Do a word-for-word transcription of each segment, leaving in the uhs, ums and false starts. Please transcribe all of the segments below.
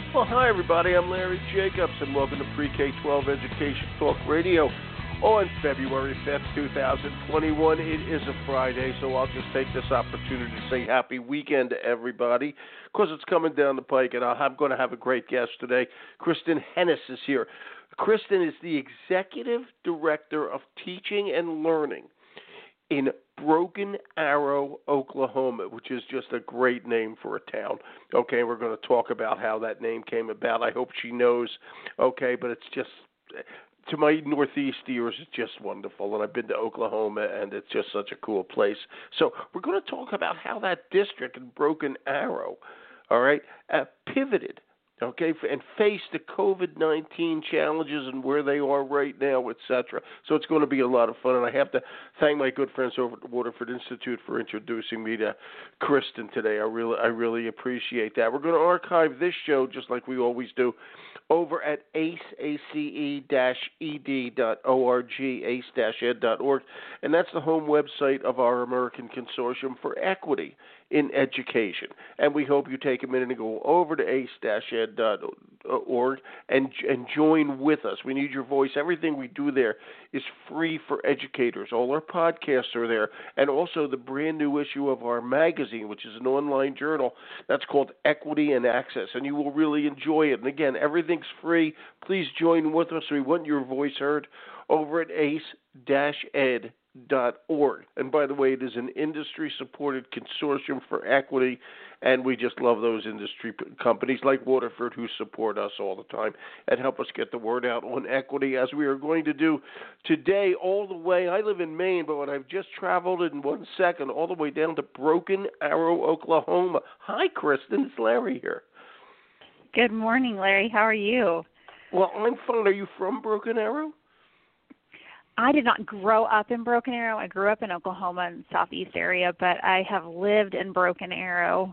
Well, hi, everybody. I'm Larry Jacobs, and welcome to Pre-K twelve Education Talk Radio on February fifth, twenty twenty-one. It is a Friday, so I'll just take this opportunity to say happy weekend to everybody, because it's coming down the pike, and I'm going to have a great guest today. Kristen Hennis is here. Kristen is the Executive Director of Teaching and Learning in Broken Arrow, Oklahoma, which is just a great name for a town. Okay, we're going to talk about how that name came about. I hope she knows, okay, but it's just, to my Northeast ears, it's just wonderful. And I've been to Oklahoma, and it's just such a cool place. So we're going to talk about how that district in Broken Arrow, all right, uh, pivoted, okay, and face the COVID nineteen challenges and where they are right now, et cetera. So it's going to be a lot of fun, and I have to thank my good friends over at the Waterford Institute for introducing me to Kristen today. I really, I really appreciate that. We're going to archive this show, just like we always do, over at ace, A C E dash E D dot org, ace dash ed dot org, and that's the home website of our American Consortium for Equity in Education. And we hope you take a minute and go over to ace dash ed dot org and and join with us. We need your voice. Everything we do there is free for educators. All our podcasts are there, and also the brand new issue of our magazine, which is an online journal that's called Equity and Access, and you will really enjoy it. And again, everything's free. Please join with us. We want your voice heard over at ace dash ed dot org. And by the way, it is an industry-supported consortium for equity, and we just love those industry p- companies like Waterford who support us all the time and help us get the word out on equity, as we are going to do today all the way. I live in Maine, but when I've just traveled in one second all the way down to Broken Arrow, Oklahoma. Hi, Kristen. It's Larry here. Good morning, Larry. How are you? Well, I'm fine. Are you from Broken Arrow? I did not grow up in Broken Arrow. I grew up in Oklahoma in the southeast area, but I have lived in Broken Arrow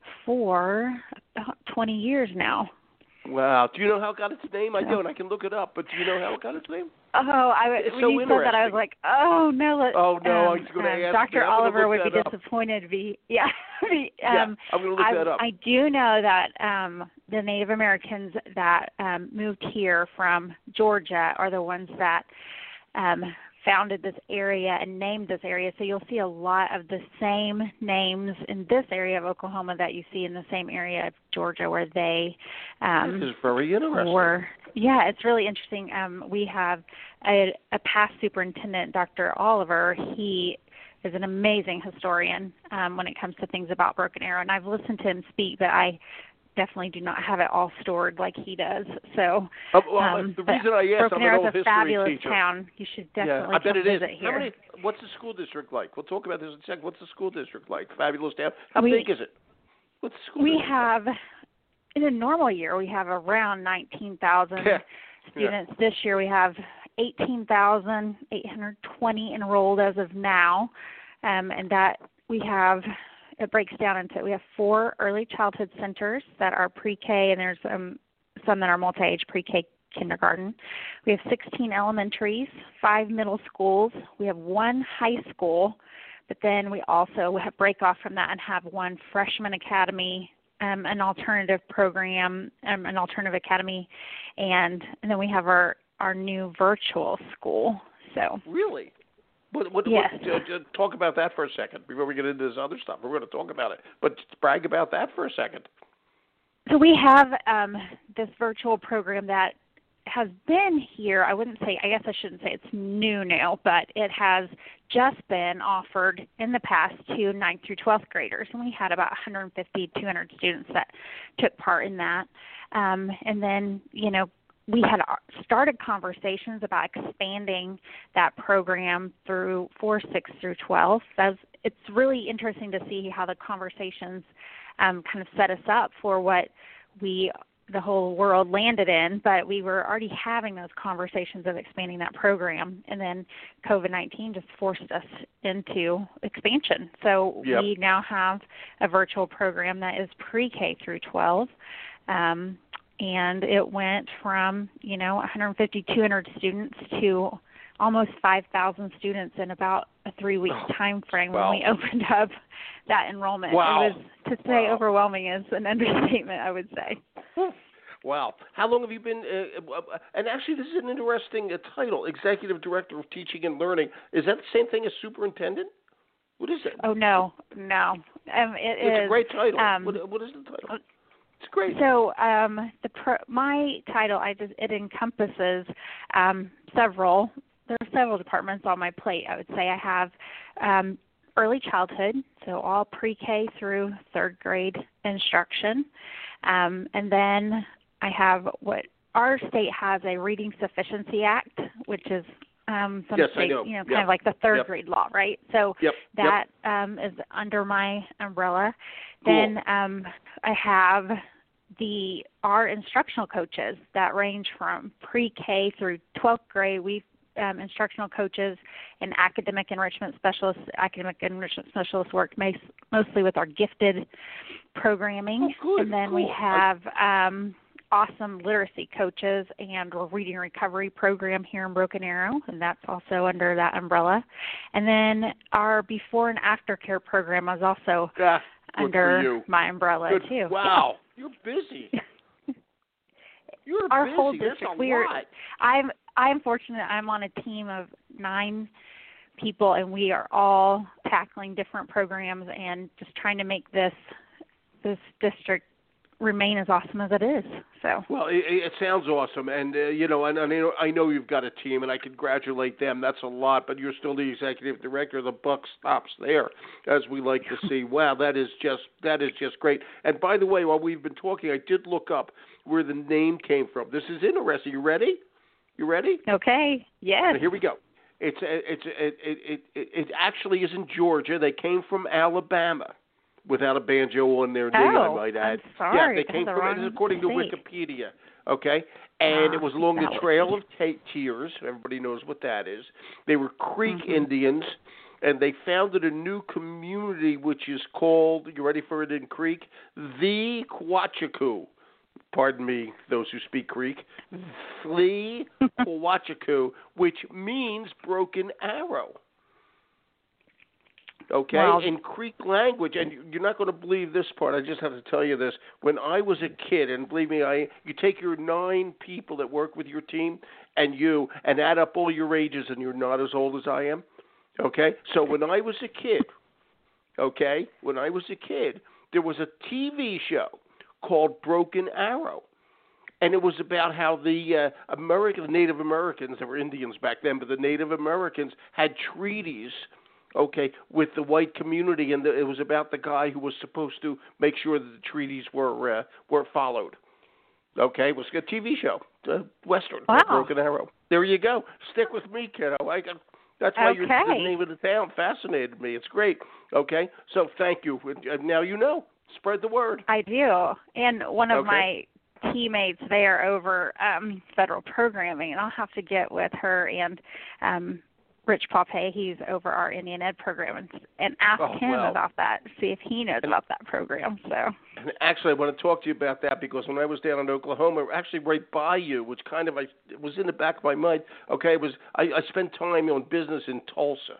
for about twenty years now. Wow. Do you know how it got its name? I don't. I can look it up, but do you know how it got its name? Oh, I, it's when so you said that, I was like, oh, no. Let, oh, no, um, I was going to um, ask Doctor you. Oliver would be up. disappointed. Be, yeah. um, yeah, I'm going to look I, that up. I do know that um, the Native Americans that um, moved here from Georgia are the ones that um, founded this area and named this area. So you'll see a lot of the same names in this area of Oklahoma that you see in the same area of Georgia where they um, this is very interesting. were. Yeah, it's really interesting. Um, we have a, a past superintendent, Doctor Oliver. He is an amazing historian um, when it comes to things about Broken Arrow, and I've listened to him speak, but I definitely do not have it all stored like he does. So, uh, well, um, the reason I asked, Broken I'm Arrow an old is a fabulous teacher. town. You should definitely yeah, I bet come it visit is. here. How many, what's the school district like? We'll talk about this in a second. What's the school district like? Fabulous town. How we, big is it? What's the school we district have, like? in a normal year, we have around nineteen thousand yeah. students. Yeah. This year we have eighteen thousand eight hundred twenty enrolled as of now, um, and that we have, it breaks down into, we have four early childhood centers that are pre-K, and there's um, some that are multi-age pre-K kindergarten. We have sixteen elementaries, five middle schools. We have one high school, but then we also have break off from that and have one freshman academy, um, an alternative program, um, an alternative academy, and, and then we have our, our new virtual school. So really? What, what, yes. what, uh, talk about that for a second before we get into this other stuff. We're going to talk about it, but brag about that for a second. So we have um, this virtual program that has been here. I wouldn't say, I guess I shouldn't say it's new now, but it has just been offered in the past to ninth through twelfth graders. And we had about one hundred fifty, two hundred students that took part in that. Um, and then, you know, we had started conversations about expanding that program through for six through twelve. That's, it's really interesting to see how the conversations um, kind of set us up for what we the whole world landed in, but we were already having those conversations of expanding that program, and then COVID nineteen just forced us into expansion. So yep. we now have a virtual program that is pre-K through twelve, um, and it went from, you know, one hundred fifty, two hundred students to almost five thousand students in about a three-week oh, time frame wow. when we opened up that enrollment. Wow. It was, to say wow. overwhelming is an understatement, I would say. Wow. How long have you been, uh, uh, and actually this is an interesting uh, title, Executive Director of Teaching and Learning. Is that the same thing as Superintendent? What is it? Oh, no, no. Um, it it's is, a great title. Um, what, what is the title? It's great. So um, the pro, my title, I just, it encompasses um, several, there are several departments on my plate, I would say. I have um, early childhood, so all pre-K through third grade instruction. Um, and then I have what our state has a Reading Sufficiency Act, which is um, some yes, state, I know. you know, kind yep. of like the third yep. grade law, right? So yep. that yep. Um, is under my umbrella. Cool. Then um, I have the our instructional coaches that range from pre-K through twelfth grade. We um, instructional coaches and academic enrichment specialists. Academic enrichment specialists work mas- mostly with our gifted programming, oh, good, and then cool. we have um, awesome literacy coaches and a reading recovery program here in Broken Arrow, and that's also under that umbrella. And then our before and after care program is also ah, under my umbrella good. too. Wow, yeah. You're busy. You're our busy. whole That's district. a We are. lot. I'm. I'm fortunate. I'm on a team of nine people, and we are all tackling different programs and just trying to make this this district remain as awesome as it is. So. Well, it, it sounds awesome, and uh, you know, and, and I know I know you've got a team, and I congratulate them. That's a lot, but you're still the executive director. The buck stops there, as we like to see. Wow, that is just that is just great. And by the way, while we've been talking, I did look up where the name came from. This is interesting. You ready? You ready? Okay. Yes. So here we go. It's it's it it, it it it actually is in Georgia. They came from Alabama. Without a banjo on their knee, oh, I might add. I'm sorry. Yeah, they came the from, this is according to state. Wikipedia, okay? And wow. it was along the That Trail was... of Te- Tears. Everybody knows what that is. They were Creek mm-hmm. Indians, and they founded a new community which is called, you ready for it in Creek? The Quachaku. Pardon me, those who speak Creek. The Quachaku, which means broken arrow. Okay, wow. in Creek language, and you're not going to believe this part. I just have to tell you this. When I was a kid, and believe me, I you take your nine people that work with your team and you, and add up all your ages, and you're not as old as I am. Okay, so when I was a kid, okay, when I was a kid, there was a T V show called Broken Arrow. And it was about how the uh, American, Native Americans, there were Indians back then, but the Native Americans had treaties, okay, with the white community, and the, it was about the guy who was supposed to make sure that the treaties were uh, were followed. Okay, it was a T V show, uh, Western, wow. Broken Arrow. There you go. Stick with me, kiddo. I, that's why okay. you're, the name of the town fascinated me. It's great. Okay, so thank you. Now you know. Spread the word. I do. And one of okay. my teammates there over um, federal programming, and I'll have to get with her and um, Rich Pape, he's over our Indian Ed program, and, and ask oh, him well. about that, see if he knows and, about that program. So. And actually, I want to talk to you about that because when I was down in Oklahoma, actually right by you, which kind of I it was in the back of my mind. Okay, it was I, I spent time on business in Tulsa.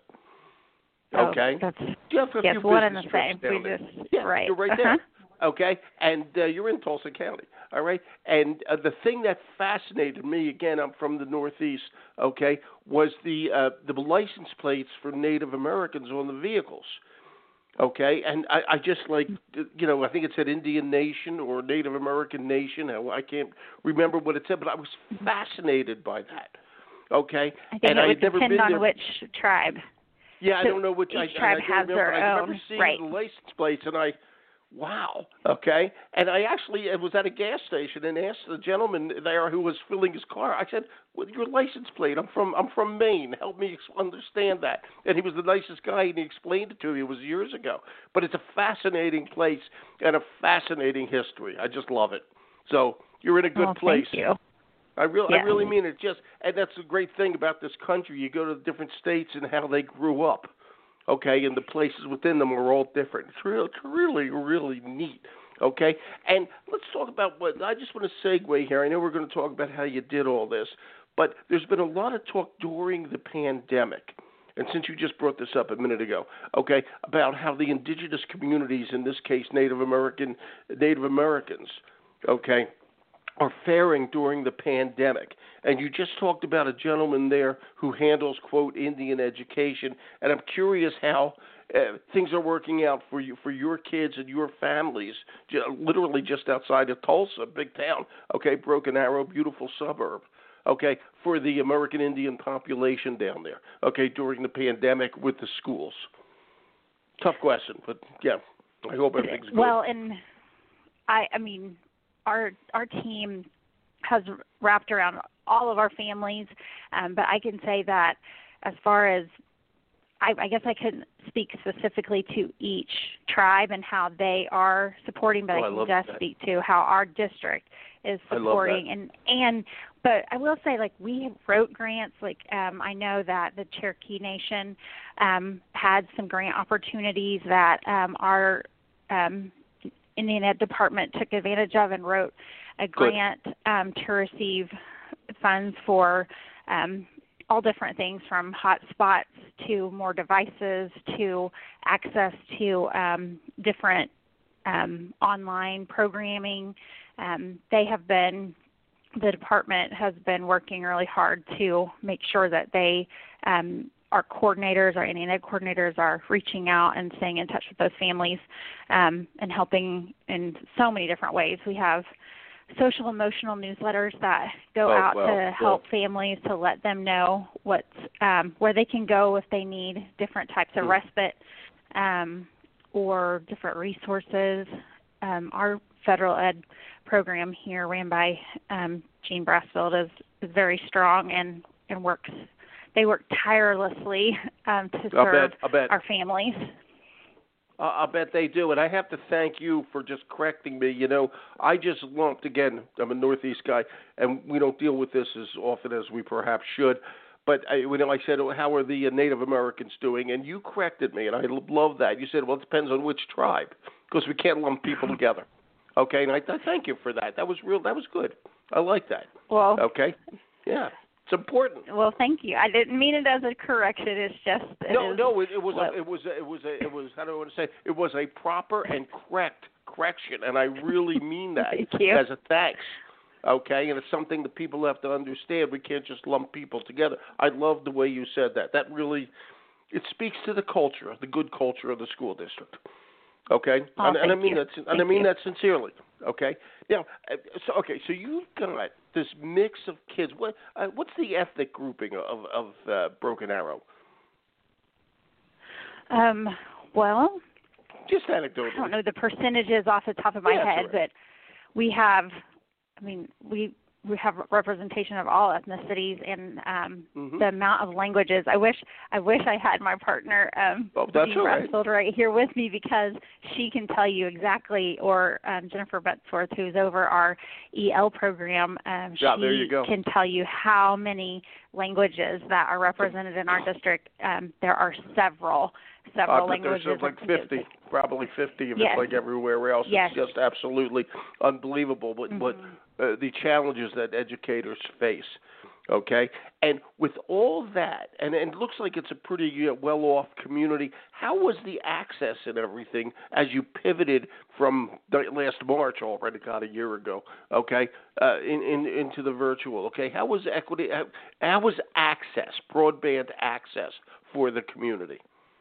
Okay, oh, that's yes, yes, one and the same. We there. just yeah, right. You're right uh-huh. there. Okay, and uh, you're in Tulsa County. All right, and uh, the thing that fascinated me, again, I'm from the Northeast. Okay, was the uh, the license plates for Native Americans on the vehicles. Okay, and I, I just like, you know, I think it said Indian Nation or Native American Nation. I can't remember what it said, but I was fascinated by that. Okay, I think and it I would had never depend been on there. which tribe. Yeah, I don't know which. Each I, tribe I, I has remember, their I own. remember seeing right. the license plates, and I, wow, okay. And I actually I was at a gas station and asked the gentleman there who was filling his car. I said, "Well, your license plate. I'm from I'm from Maine. Help me understand that." And he was the nicest guy, and he explained it to me. It was years ago, but it's a fascinating place and a fascinating history. I just love it. So you're in a good oh, place. Thank you. I really, yes. I really mean it. Just, and that's the great thing about this country. You go to the different states and how they grew up, okay, and the places within them are all different. It's really, it's really, really neat, okay. And let's talk about what I just want to segue here. I know we're going to talk about how you did all this, but there's been a lot of talk during the pandemic. And since you just brought this up a minute ago, okay, about how the indigenous communities, in this case Native American, Native Americans, okay, are faring during the pandemic. And you just talked about a gentleman there who handles, quote, Indian education, and I'm curious how uh, things are working out for you, for your kids and your families, j- literally just outside of Tulsa, big town, okay, Broken Arrow, beautiful suburb, okay, for the American Indian population down there, okay, during the pandemic with the schools. Tough question, but yeah, I hope everything's good. Well, and I, I mean, our our team has wrapped around all of our families, um, but I can say that as far as I, I guess I couldn't speak specifically to each tribe and how they are supporting, but oh, I can I just that. speak to how our district is supporting. And and but I will say, like, we wrote grants. Like um, I know that the Cherokee Nation um, had some grant opportunities that um, our um, Indian Ed Department took advantage of and wrote a grant um, to receive funds for um, all different things from hotspots to more devices to access to um, different um, online programming. Um, they have been, the department has been working really hard to make sure that they um, our coordinators, our Indian Ed coordinators are reaching out and staying in touch with those families um, and helping in so many different ways. We have social emotional newsletters that go oh, out well, to help well. families to let them know what's, um, where they can go if they need different types of hmm. respite um, or different resources. Um, our federal ed program here ran by um, Gene Brassfield is, is very strong and, and works They work tirelessly um, to serve I bet, I bet. our families. Uh, I bet they do, and I have to thank you for just correcting me. You know, I just lumped, again, I'm a Northeast guy, and we don't deal with this as often as we perhaps should, but I, when I said, oh, how are the uh, Native Americans doing, and you corrected me, and I love that. You said, well, it depends on which tribe, because we can't lump people together. Okay, and I, I thank you for that. That was real. That was good. I like that. Well, okay, yeah. It's important. Well, thank you. I didn't mean it as a correction. It's just it no, is no. It, it was what, a, it was a, it was a, it was how do I want to say? It was a proper and correct correction, and I really mean that thank you. as a thanks. Okay, and it's something that people have to understand. We can't just lump people together. I love the way you said that. That really, it speaks to the culture, the good culture of the school district. Okay, oh, and, and I mean you. that, and thank I mean you. that sincerely. Okay, now, so okay, so you've got this mix of kids. What, uh, what's the ethnic grouping of of uh, Broken Arrow? Um, well, just anecdotally. I don't know the percentages off the top of my yeah, head, right. but we have. I mean, we. We have representation of all ethnicities and um, mm-hmm. the amount of languages. I wish I wish I had my partner, um, oh, that's Jean all right. Brassfield, right here with me because she can tell you exactly, or um, Jennifer Bettesworth, who's over our E L program, um, yeah, she there you go. can tell you how many languages that are represented in our district. Um, there are several, several uh, languages. There's like fifty, probably fifty if yes. it's like everywhere else. Yes. It's just absolutely unbelievable what, mm-hmm. what uh, the challenges that educators face. Okay, and with all that, and, and it looks like it's a pretty uh, well-off community. How was the access and everything as you pivoted from the last March, already got a year ago? Okay, uh, in, in into the virtual. Okay, how was equity? How, how was access, broadband access for the community?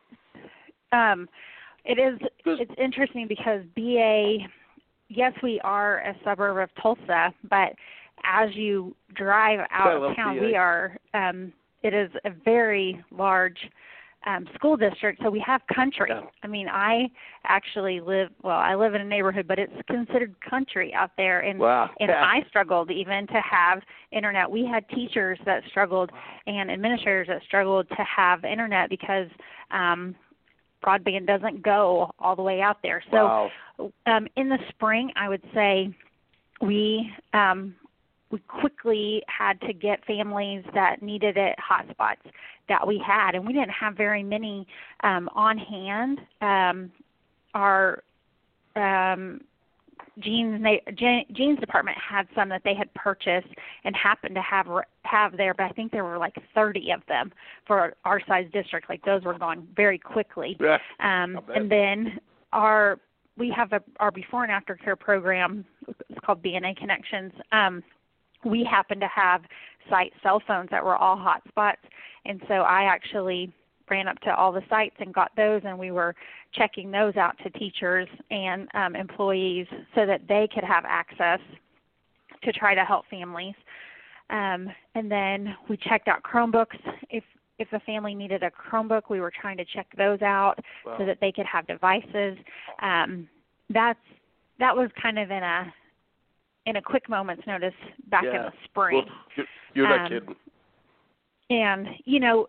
Um, it is. It's interesting because B A. Yes, we are a suburb of Tulsa, but as you drive out of town, we are, um, it is a very large um, school district, so we have country. Yeah. I mean, I actually live, well, I live in a neighborhood, but it's considered country out there, and, wow. and yeah. I struggled even to have internet. We had teachers that struggled and administrators that struggled to have internet because um, broadband doesn't go all the way out there. So wow. um, in the spring, I would say we um, we quickly had to get families that needed it hotspots that we had, and we didn't have very many um, on hand. Um, our um, Jean's, Jean's department had some that they had purchased and happened to have have there, but I think there were like thirty of them for our size district. Like those were gone very quickly. Yeah, um, and then our we have a, our before and after care program. It's called B N A Connections. Um, we happened to have site cell phones that were all hotspots, and so I actually ran up to all the sites and got those, and we were checking those out to teachers and um, employees so that they could have access to try to help families. Um, and then we checked out Chromebooks. If if a family needed a Chromebook, we were trying to check those out wow. so that they could have devices. Um, that's that was kind of in a in a quick moment's notice back yeah. in the spring. Well, you're, you're not um, kidding. And you know,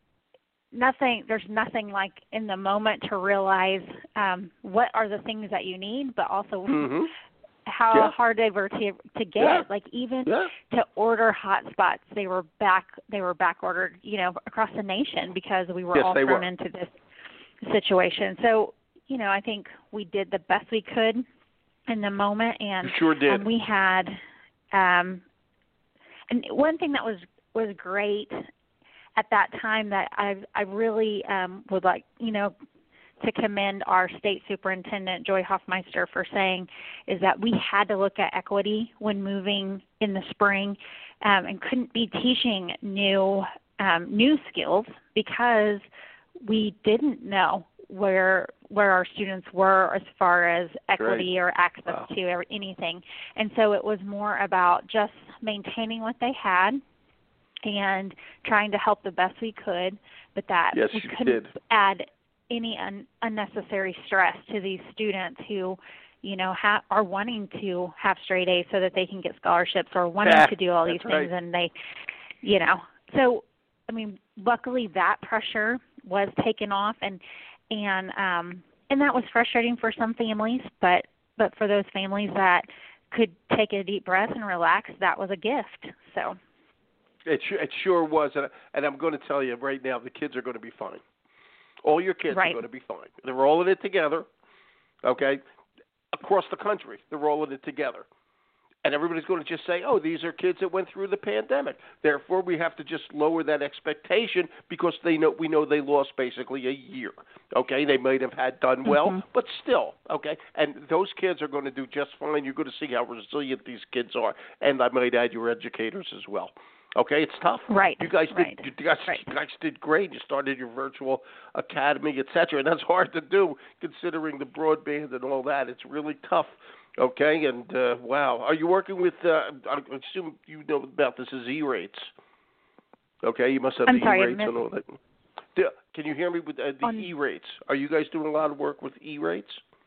nothing. There's nothing like in the moment to realize um, what are the things that you need, but also. Mm-hmm. How yeah. hard they were to to get. Yeah. Like even yeah. to order hotspots, they were back. They were back ordered, you know, across the nation because we were yes, all they thrown were. into this situation. So, you know, I think we did the best we could in the moment, and you sure did. Um, we had. Um, and one thing that was was great at that time that I I really um, would like, you know, to commend our state superintendent, Joy Hoffmeister, for saying is that we had to look at equity when moving in the spring um, and couldn't be teaching new um, new skills because we didn't know where where our students were as far as equity Great. or access wow. to or anything. And so it was more about just maintaining what they had and trying to help the best we could, but that yes, we you couldn't did. add any un- unnecessary stress to these students who, you know, ha- are wanting to have straight A's so that they can get scholarships or wanting yeah, to do all these that's things, right. and they, you know, so I mean, luckily that pressure was taken off, and and um, and that was frustrating for some families, but but for those families that could take a deep breath and relax, that was a gift. So it sure, it sure was, and, and I'm going to tell you right now, the kids are going to be fine. All your kids right. are going to be fine. They're all in it together, okay? Across the country, they're all in it together. And everybody's going to just say, oh, these are kids that went through the pandemic. Therefore, we have to just lower that expectation because they know we know they lost basically a year, okay? They might have had done well, mm-hmm. but still, okay? And those kids are going to do just fine. You're going to see how resilient these kids are. And I might add your educators as well. Okay, it's tough. Right. You guys did. Right. You guys, right. you guys did great. You started your virtual academy, et cetera, and that's hard to do considering the broadband and all that. It's really tough. Okay, and uh, wow, are you working with? Uh, I assume you know about this as E-rates. Okay, you must have I'm the sorry, E-rates and all that. Do, can you hear me with uh, the On, E-rates? Are you guys doing a lot of work with E-rates?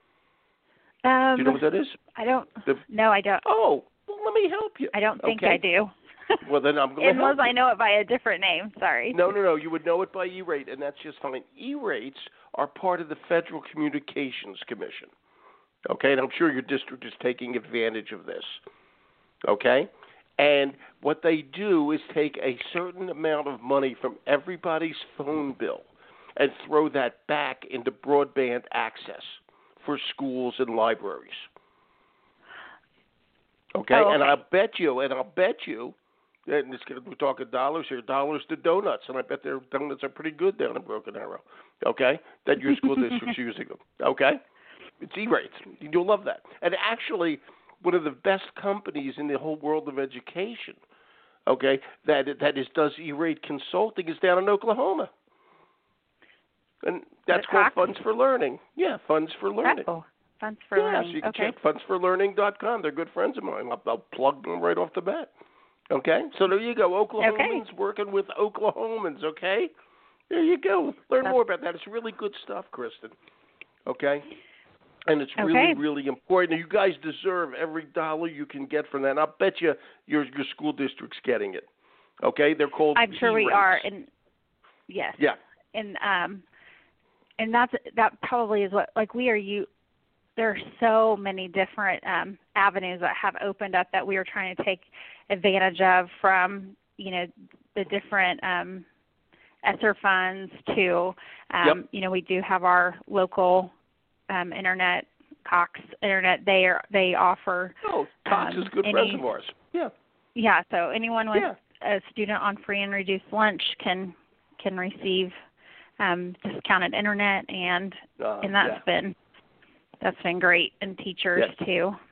Um, do you know what that is? I don't. The, no, I don't. Oh, well, let me help you. I don't think okay. I do. Well, then I'm going to Unless help I you. know it by a different name. Sorry. No, no, no. You would know it by E-rate, and that's just fine. E-rates are part of the Federal Communications Commission. Okay, and I'm sure your district is taking advantage of this. Okay? And what they do is take a certain amount of money from everybody's phone bill and throw that back into broadband access for schools and libraries. Okay? Oh, okay. And I'll bet you, and I'll bet you, and this, we're talking dollars here, dollars to donuts, and I bet their donuts are pretty good down in Broken Arrow. Okay? That your school district's using them. Okay? It's E-rates. You'll love that. And actually, one of the best companies in the whole world of education, okay, that that is does E-rate consulting is down in Oklahoma. And that's called Funds for Learning. Yeah, Funds for Learning. Oh, Funds for yeah, Learning. so you can okay. check funds for learning dot com. They're good friends of mine. I'll, I'll plug them right off the bat. Okay? So there you go. Oklahomans okay. working with Oklahomans, okay? There you go. Learn That's... more about that. It's really good stuff, Kristen. Okay? And it's really, okay. really important. You guys deserve every dollar you can get from that. And I'll bet you your your school district's getting it. Okay? They're called I'm sure E-rates. we are. And yes. Yeah. And um and that's that probably is what like we are you there are so many different um avenues that have opened up that we are trying to take advantage of, from, you know, the different um ESSER funds to um yep. you know, we do have our local Um, internet, Cox Internet. They are they offer. Oh, Cox um, is good any, friends of ours. Yeah. Yeah. So anyone with yeah. a student on free and reduced lunch can can receive um, discounted internet, and uh, and that's yeah. been that's been great, and teachers yeah. too.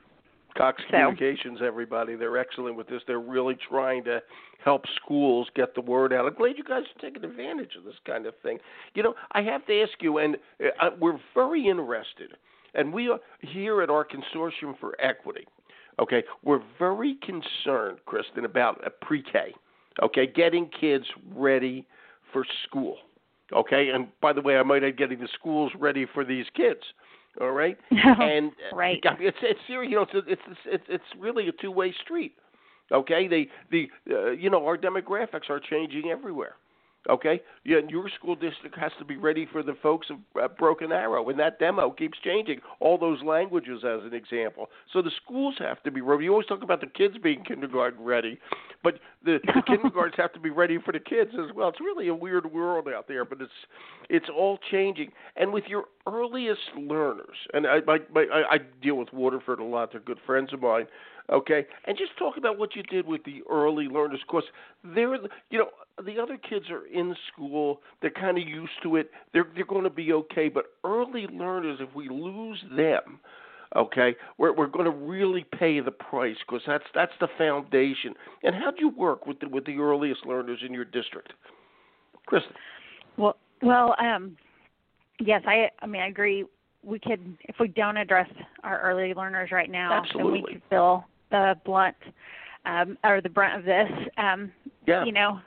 Cox So. Communications, everybody, they're excellent with this. They're really trying to help schools get the word out. I'm glad you guys are taking advantage of this kind of thing. You know, I have to ask you, and uh, we're very interested, and we are here at our Consortium for Equity, okay, we're very concerned, Kristen, about a pre-K, okay, getting kids ready for school, okay? And by the way, I might add getting the schools ready for these kids. All right, and right. it's it's serious. You know, it's it's it's it's really a two-way street. Okay, they the uh, you know our demographics are changing everywhere. Okay, yeah, your school district has to be ready for the folks of uh, Broken Arrow, and that demo keeps changing. All those languages, as an example. So the schools have to be ready. You always talk about the kids being kindergarten ready, but the, the kindergartens have to be ready for the kids as well. It's really a weird world out there, but it's it's all changing. And with your earliest learners, and I my, my, I, I deal with Waterford a lot. They're good friends of mine. Okay, and just talk about what you did with the early learners. Of course, they're you know the other kids are in school. They're kind of used to it. They're they're going to be okay. But early learners, if we lose them, okay, we're we're going to really pay the price because that's that's the foundation. And how do you work with the with the earliest learners in your district, Kristen? Well, well, um, yes, I I mean I agree. We could if we don't address our early learners right now, Absolutely. then we could feel the blunt um, or the brunt of this. Um, yeah. You know,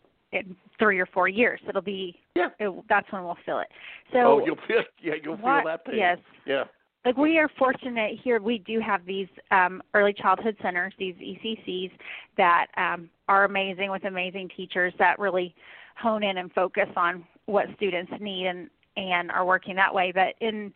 in three or four years, it'll be. Yeah. It, that's when we'll feel it. So. Oh, you'll feel. Yeah, you'll what, feel that pain. Yes. Yeah. Like we are fortunate here. We do have these um, early childhood centers, these E C Cs, that um, are amazing with amazing teachers that really hone in and focus on what students need and, and are working that way. But in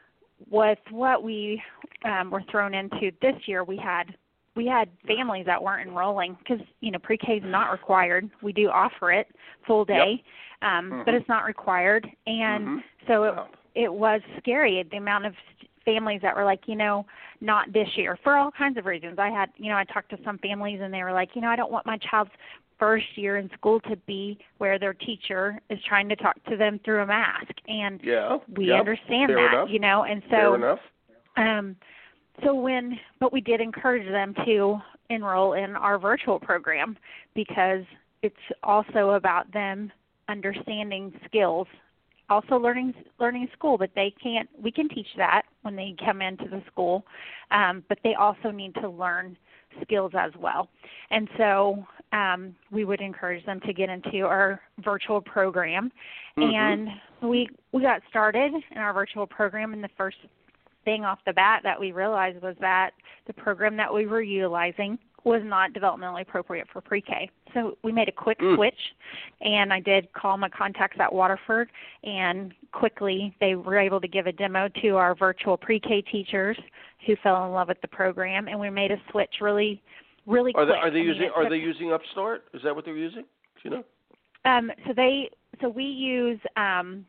with what we um, were thrown into this year, we had we had families that weren't enrolling because you know pre-K is not required. We do offer it full day, yep. um, mm-hmm. but it's not required, and mm-hmm. so it it was scary the amount of families that were like, you know, not this year for all kinds of reasons. I had, you know, I talked to some families and they were like, you know, I don't want my child's first year in school to be where their teacher is trying to talk to them through a mask. And yeah, we yep. understand Fair that, enough. you know, and so, Fair enough. um, so when, but we did encourage them to enroll in our virtual program because it's also about them understanding skills, also learning learning school, but they can't, we can teach that when they come into the school, um, but they also need to learn skills as well. And so um, we would encourage them to get into our virtual program. Mm-hmm. And we we got started in our virtual program, and the first thing off the bat that we realized was that the program that we were utilizing was not developmentally appropriate for pre-K. So we made a quick mm. switch, and I did call my contacts at Waterford, and quickly they were able to give a demo to our virtual pre-K teachers who fell in love with the program, and we made a switch really, really are quick. They, are they I using mean, Are took, they using Upstart? Is that what they're using? Do you know? Um, so they so we use um,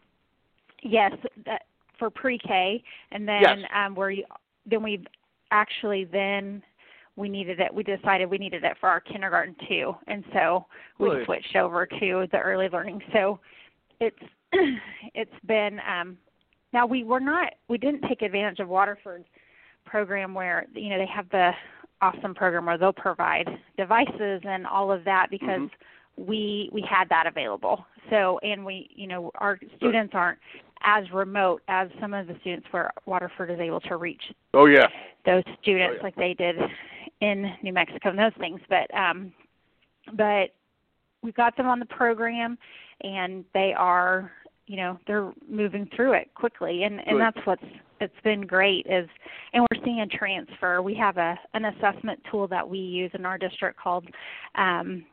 yes that, for pre-K, and then yes. um, we're then we actually then. We needed it. We decided we needed it for our kindergarten too, and so we Good. switched over to the early learning. So it's it's been um, now we were not we didn't take advantage of Waterford's program where you know they have the awesome program where they'll provide devices and all of that because mm-hmm. we we had that available. So and we you know our students Good. aren't as remote as some of the students where Waterford is able to reach. Oh yeah. Those students oh, yeah. like they did in New Mexico and those things, but um, but we got them on the program, and they are, you know, they're moving through it quickly, and, and that's what's it's been great is, and we're seeing a transfer. We have a an assessment tool that we use in our district called um,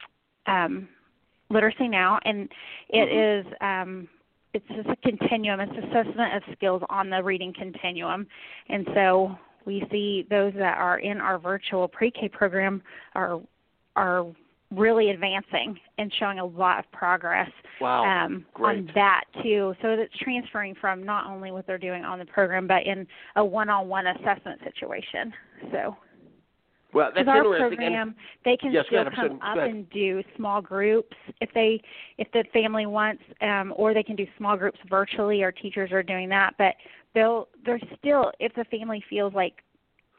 um, Literacy Now, and it mm-hmm. is. Um, It's just a continuum. It's assessment of skills on the reading continuum. And so we see those that are in our virtual pre-K program are are really advancing and showing a lot of progress wow. um, on that too. So it's transferring from not only what they're doing on the program, but in a one-on-one assessment situation. So. Well, that's our interesting. program, and, they can yes, still ahead, come up ahead. and do small groups if they, if the family wants, um, or they can do small groups virtually. Our teachers are doing that, but they'll, they're still, if the family feels like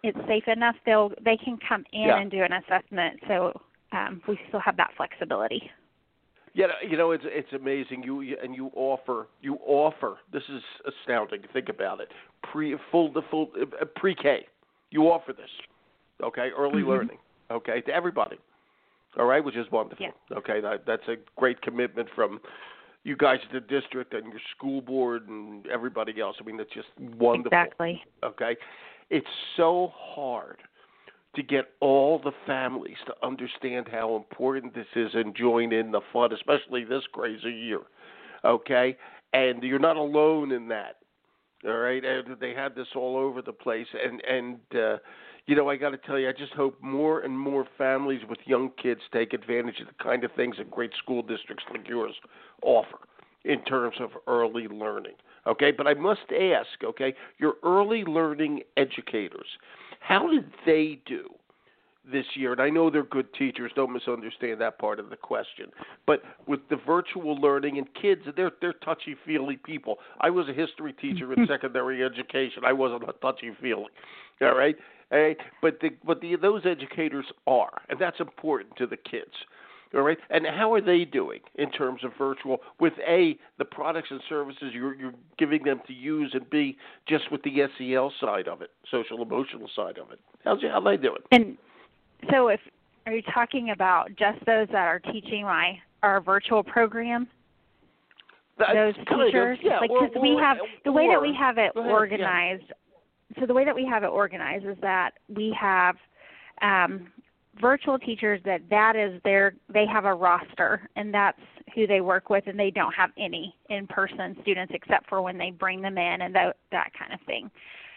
it's safe enough, they'll they can come in Yeah. and do an assessment. So um, we still have that flexibility. Yeah, you know, it's it's amazing. You, you and you offer you offer. This is astounding. Think about it. Pre full the full uh, pre-K. You offer this, okay? Early Mm-hmm. learning, okay, to everybody. All right, which is wonderful. Yeah. Okay, that, that's a great commitment from you guys at the district and your school board and everybody else. I mean, it's just wonderful. Exactly. Okay, it's so hard to get all the families to understand how important this is and join in the fun, especially this crazy year, okay? And you're not alone in that, all right? And they had this all over the place. And, and uh, you know, I got to tell you, I just hope more and more families with young kids take advantage of the kind of things that great school districts like yours offer in terms of early learning, okay? But I must ask, okay, your early learning educators, how did they do this year? And I know they're good teachers. Don't misunderstand that part of the question. But with the virtual learning and kids, they're they're touchy-feely people. I was a history teacher in secondary education. I wasn't a touchy-feely. All right? All right? But the, but the, those educators are, and that's important to the kids. All right, and how are they doing in terms of virtual with A, the products and services you're, you're giving them to use, and B, just with the S E L side of it, social emotional side of it? How's how they doing? And so, if are you talking about just those that are teaching my our virtual program? Those teachers, of, yeah, like or, because we or, have the way or, that we have it ahead, organized. Yeah. So the way that we have it organized is that we have. Um, virtual teachers that that is their they have a roster, and that's who they work with, and they don't have any in-person students except for when they bring them in and that, that kind of thing.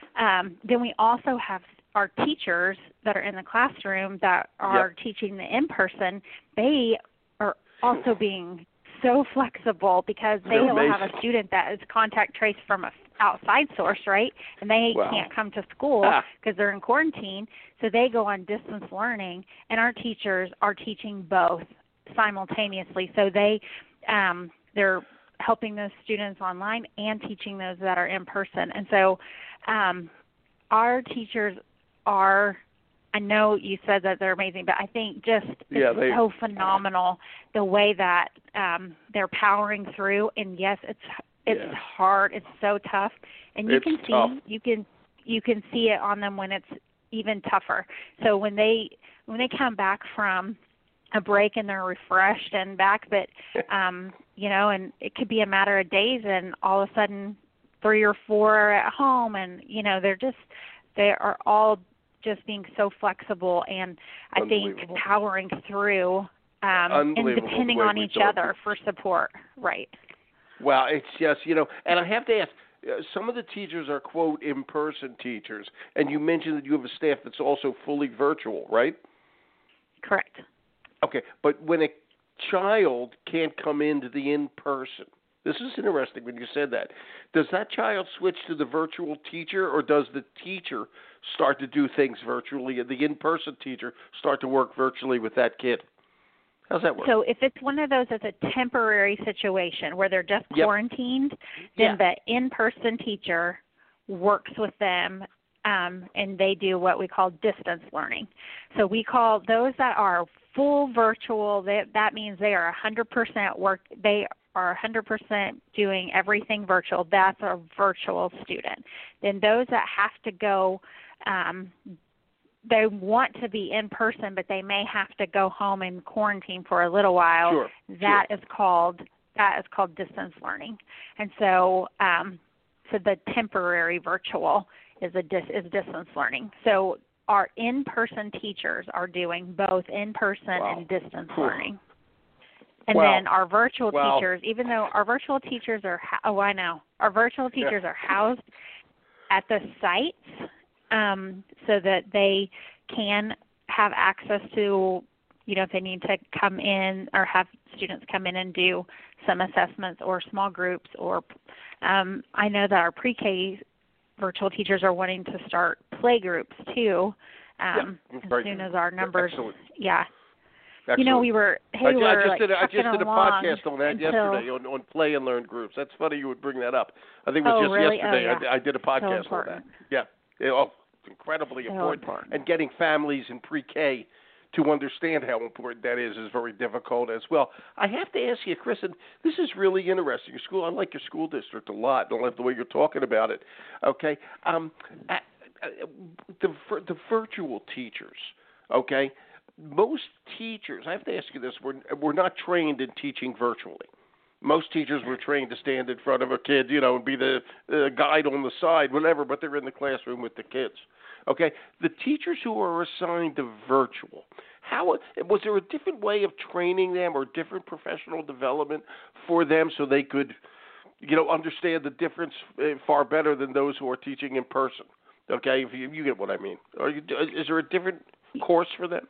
Um, then we also have our teachers that are in the classroom that are yep. teaching the in-person. They are also being so flexible because they will have a student that is contact traced from a outside source, right? And they wow. can't come to school because ah. they're in quarantine, so they go on distance learning, and our teachers are teaching both simultaneously. So they um, they're helping those students online and teaching those that are in person. And so um, our teachers are, I know you said that they're amazing, but I think just yeah, it's they, so phenomenal the way that um, they're powering through. And yes, it's It's yeah. hard. It's so tough, and you it's can see tough. you can you can see it on them when it's even tougher. So when they when they come back from a break and they're refreshed and back, but um, you know, and it could be a matter of days, and all of a sudden three or four are at home, and you know they're just they are all just being so flexible, and I think powering through um, and depending on each other for support, right? Well, it's just, you know, and I have to ask, uh, some of the teachers are, quote, in-person teachers, and you mentioned that you have a staff that's also fully virtual, right? Correct. Okay, but when a child can't come into the in-person, this is interesting when you said that, does that child switch to the virtual teacher, or does the teacher start to do things virtually, and the in-person teacher start to work virtually with that kid? How's that work? So if it's one of those that's a temporary situation where they're just yep. quarantined, then yeah. the in-person teacher works with them, um, and they do what we call distance learning. So we call those that are full virtual, they, that means they are one hundred percent work, they are one hundred percent doing everything virtual. That's a virtual student. Then those that have to go um, they want to be in person, but they may have to go home and quarantine for a little while. Sure, that sure. is called that is called distance learning. And so, um, so the temporary virtual is a dis, is distance learning. So our in-person teachers are doing both in-person wow. and distance Whew. learning. And wow. then our virtual wow. teachers, even though our virtual teachers are oh I know our virtual teachers yeah. are housed at the sites. Um, so that they can have access to, you know, if they need to come in or have students come in and do some assessments or small groups. Or um, I know that our pre-K virtual teachers are wanting to start play groups too, um, yeah, as soon as our numbers. Excellent. Yeah. Excellent. You know, we were, hey, I, we were I just like did a, I just did a podcast on that until... yesterday on, on play and learn groups. That's funny you would bring that up. I think it was oh, just really? yesterday. Oh, yeah. I, I did a podcast so on that. Yeah. It, oh, incredibly so important. important. And getting families in pre-K to understand how important that is is very difficult as well. I have to ask you, Chris, and this is really interesting. Your school, I like your school district a lot. I love the way you're talking about it. Okay, um, the the virtual teachers. Okay, most teachers, I have to ask you this: we're we're not trained in teaching virtually. Most teachers were trained to stand in front of a kid, you know, and be the uh, guide on the side, whatever, but they're in the classroom with the kids. Okay, the teachers who are assigned to virtual, how was there a different way of training them or different professional development for them so they could, you know, understand the difference far better than those who are teaching in person? Okay, if you, you get what I mean. Are you, is there a different course for them,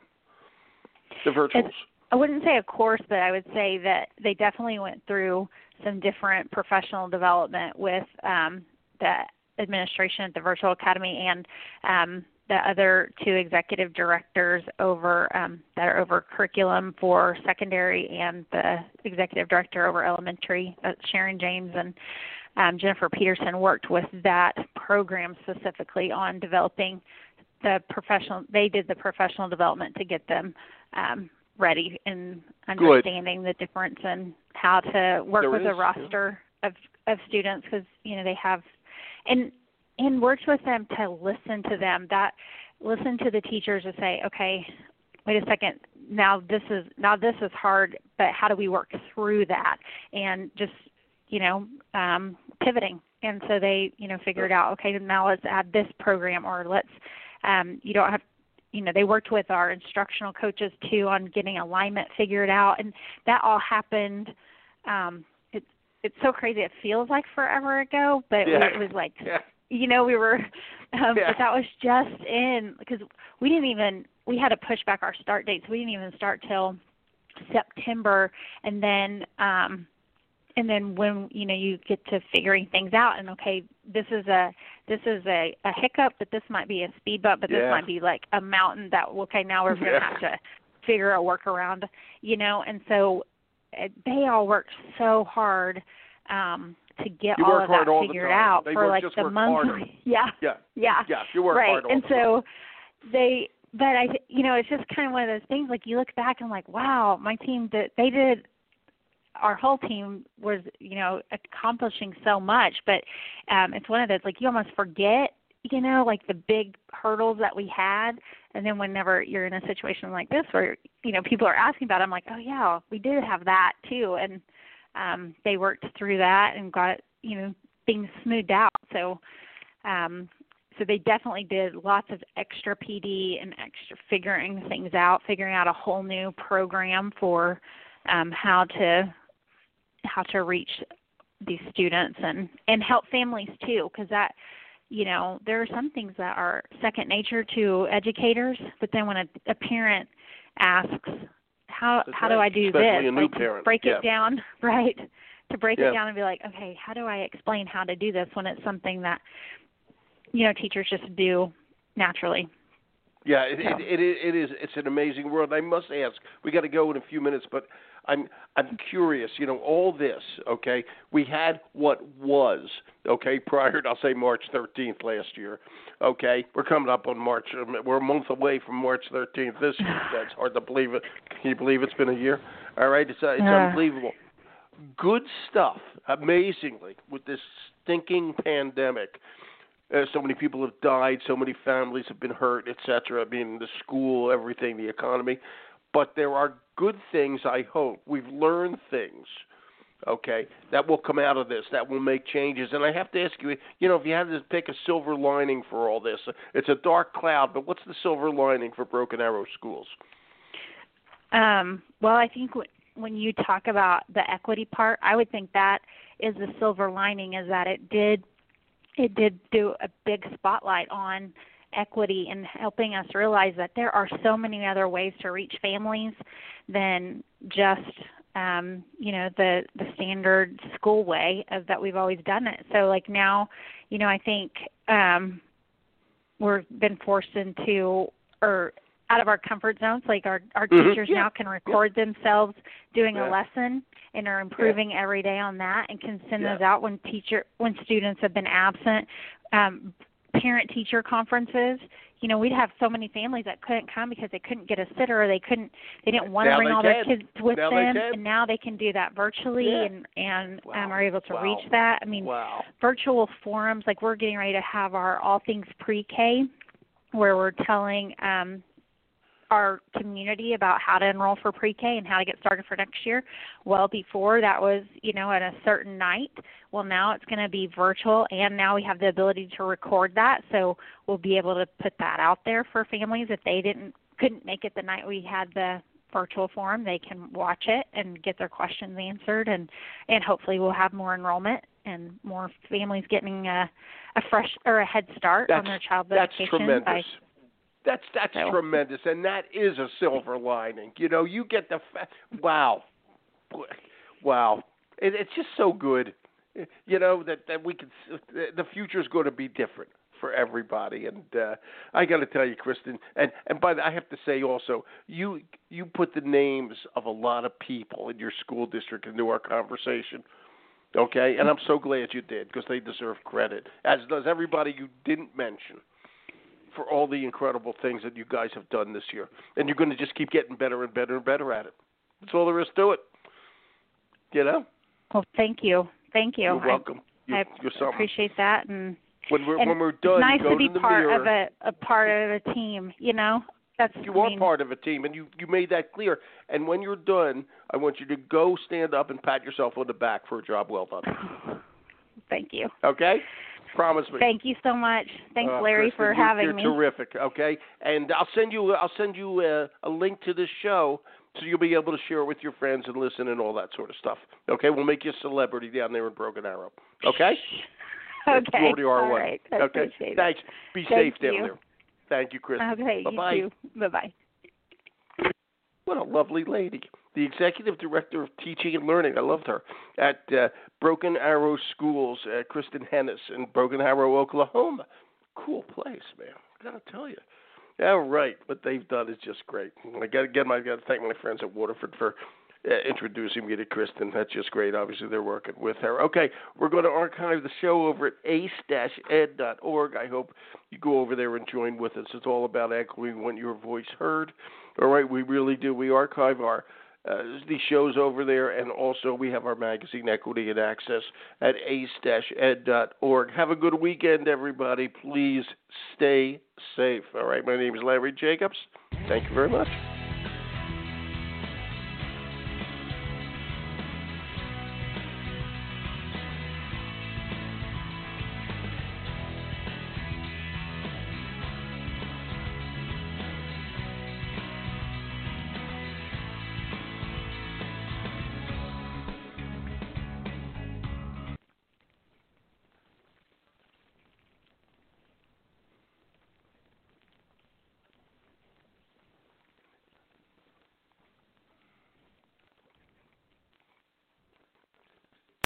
the virtuals? It's, I wouldn't say a course, but I would say that they definitely went through some different professional development with um, the administration at the Virtual Academy and um, the other two executive directors over um, that are over curriculum for secondary and the executive director over elementary, uh, Sharon James and um, Jennifer Peterson, worked with that program specifically on developing the professional. They did the professional development to get them um, ready and understanding Good. the difference in how to work there with is, a roster yeah. of, of students because, you know, they have and and worked with them to listen to them, that listen to the teachers to say, okay, wait a second, now this is now this is hard, but how do we work through that? And just, you know, um, pivoting. And so they, you know, figured out, okay, now let's add this program or let's um, you don't have you know, they worked with our instructional coaches, too, on getting alignment figured out. And that all happened. Um, it, it's so crazy. It feels like forever ago, but yeah. it was like, yeah. you know, we were, um, yeah. but that was just in, because we didn't even, we had to push back our start dates. We didn't even start till September. And then, um, and then when, you know, you get to figuring things out and, okay, this is a this is a, a hiccup, but this might be a speed bump, but this yeah. might be like a mountain that, okay, now we're going to yeah. have to figure a workaround, you know. And so uh, they all worked so hard um, to get you all of that the figured out they for work, like just the month. yeah. Yeah. Yeah. Yeah. You work right. hard all and the so time. they, but I, you know, it's just kind of one of those things, like you look back and like, wow, my team, did, they did, our whole team was, you know, accomplishing so much, but um, it's one of those, like, you almost forget, you know, like the big hurdles that we had. And then whenever you're in a situation like this where, you know, people are asking about it, I'm like, oh, yeah, we did have that too. And um, they worked through that and got, you know, things smoothed out. So, um, so they definitely did lots of extra P D and extra figuring things out, figuring out a whole new program for um, how to how to reach these students and, and help families too, because that, you know, there are some things that are second nature to educators, but then when a, a parent asks, how That's how right. do I do Especially this? a new like parent. To break yeah. it down, right? To break yeah. it down and be like, okay, how do I explain how to do this when it's something that, you know, teachers just do naturally. Yeah, it, so. it, it, it is. It's an amazing world. I must ask. We got to go in a few minutes, but I'm I'm curious. You know, all this. Okay, we had what was okay prior to, I'll say, March thirteenth last year. Okay, we're coming up on March. We're a month away from March thirteenth this year. That's hard to believe it. Can you believe it's been a year? All right, it's uh, it's uh. unbelievable. Good stuff. Amazingly, with this stinking pandemic. Uh, so many people have died, so many families have been hurt, et cetera. I mean, the school, everything, the economy. But there are good things, I hope. We've learned things, okay, that will come out of this, that will make changes. And I have to ask you, you know, if you had to pick a silver lining for all this, it's a dark cloud, but what's the silver lining for Broken Arrow Schools? Um, well, I think w- when you talk about the equity part, I would think that is the silver lining, is that it did It did do a big spotlight on equity and helping us realize that there are so many other ways to reach families than just, um, you know, the, the standard school way of that we've always done it. So, like now, you know, I think um, we've been forced into or out of our comfort zones. Like our, our mm-hmm. teachers yeah. now can record yeah. themselves doing yeah. a lesson and are improving yeah. every day on that and can send yeah. those out when teacher when students have been absent. Um, parent-teacher conferences, you know, we'd have so many families that couldn't come because they couldn't get a sitter, or they couldn't, they didn't want to bring all can. their kids with now them, and now they can do that virtually, yeah. and and wow. um, are able to wow. reach that. I mean, wow. virtual forums, like we're getting ready to have our All Things Pre-K, where we're telling um, our community about how to enroll for pre-K and how to get started for next year. Well, before that was, you know, at a certain night. Well, now it's going to be virtual, and now we have the ability to record that, so we'll be able to put that out there for families. If they didn't couldn't make it the night we had the virtual forum, they can watch it and get their questions answered, and, and hopefully we'll have more enrollment and more families getting a, a fresh or a head start that's, on their child's that's education. Tremendous. By, That's that's so. tremendous, and that is a silver lining. You know, you get the fa- wow, wow. It, it's just so good. You know that, that we can. The future is going to be different for everybody, and uh, I got to tell you, Kristen, and and by the, I have to say also, you you put the names of a lot of people in your school district into our conversation. Okay, and I'm so glad you did, because they deserve credit, as does everybody you didn't mention, for all the incredible things that you guys have done this year. And you're going to just keep getting better and better and better at it. That's all there is to it. You know? Well, thank you. Thank you. You're welcome. I, you're, I you're appreciate that. And when we're, and when we're done, it's nice you go to be to the part mirror. of a, a part of a team, you know? That's, you I are mean, part of a team, and you, you made that clear. And when you're done, I want you to go stand up and pat yourself on the back for a job well done. Thank you. Okay? Promise me. Thank you so much. Thanks, uh, Larry, Kristen, for you're, having you're me. You're terrific. Okay, and I'll send you I'll send you a, a link to this show, so you'll be able to share it with your friends and listen and all that sort of stuff. Okay, we'll make you a celebrity down there in Broken Arrow. Okay. Okay. You already are all one. right. I okay. appreciate Thanks. it. Be Thank safe down you. there. Thank you, Kristen. Okay. Bye-bye. You too. Bye-bye. What a lovely lady. The Executive Director of Teaching and Learning, I loved her, at uh, Broken Arrow Schools, uh, Kristen Hennis in Broken Arrow, Oklahoma. Cool place, man. I got to tell you. All right. What they've done is just great. I got again, I got to thank my friends at Waterford for uh, introducing me to Kristen. That's just great. Obviously, they're working with her. Okay, we're going to archive the show over at ace dash ed dot org. I hope you go over there and join with us. It's all about echoing. We want your voice heard. All right, we really do. We archive our uh, these shows over there, and also we have our magazine, Equity and Access, at ace dash ed dot org. Have a good weekend, everybody. Please stay safe. All right, my name is Larry Jacobs. Thank you very much.